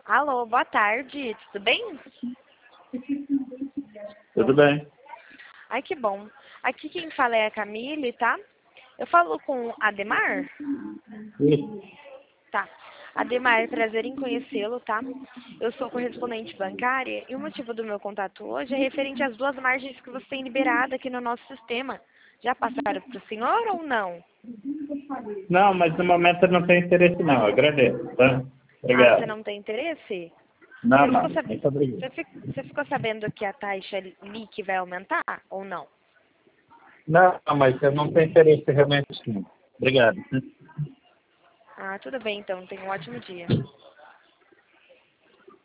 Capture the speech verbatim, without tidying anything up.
Alô, boa tarde, tudo bem? Tudo bem. Ai, que bom. Aqui quem fala é a Camille, tá? Eu falo com Ademar? Isso. Tá. Ademar, prazer em conhecê-lo, tá? Eu sou correspondente bancária e o motivo do meu contato hoje é referente às duas margens que você tem liberado aqui no nosso sistema. Já passaram para o senhor ou não? Não, mas no momento eu não tenho interesse não, eu agradeço, tá? Ah, você Obrigado. não tem interesse? Não, Você não, ficou, sab... muito obrigado. você fi- você ficou sabendo que a taxa L I C vai aumentar ou não? Não, mas eu não tenho interesse realmente não. Obrigado. Ah, tudo bem então. Tenha um ótimo dia.